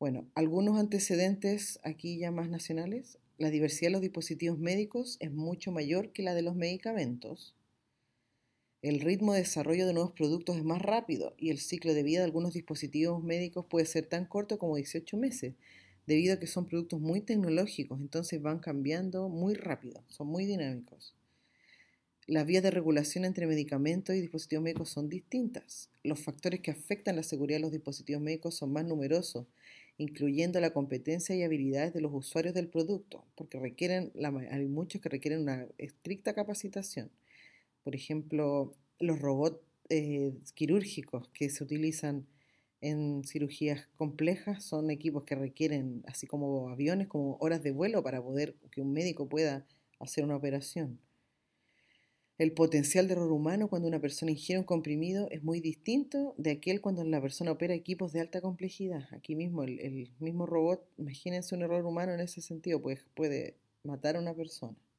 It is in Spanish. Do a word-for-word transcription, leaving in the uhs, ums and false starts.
Bueno, algunos antecedentes aquí ya más nacionales. La diversidad de los dispositivos médicos es mucho mayor que la de los medicamentos. El ritmo de desarrollo de nuevos productos es más rápido y el ciclo de vida de algunos dispositivos médicos puede ser tan corto como dieciocho meses, debido a que son productos muy tecnológicos, entonces van cambiando muy rápido, son muy dinámicos. Las vías de regulación entre medicamentos y dispositivos médicos son distintas. Los factores que afectan la seguridad de los dispositivos médicos son más numerosos, incluyendo la competencia y habilidades de los usuarios del producto, porque requieren, la hay muchos que requieren una estricta capacitación. Por ejemplo, los robots eh, quirúrgicos que se utilizan en cirugías complejas son equipos que requieren, así como aviones, como horas de vuelo para poder que un médico pueda hacer una operación. El potencial de error humano cuando una persona ingiere un comprimido es muy distinto de aquel cuando la persona opera equipos de alta complejidad. Aquí mismo, el, el mismo robot, imagínense un error humano en ese sentido, pues puede matar a una persona.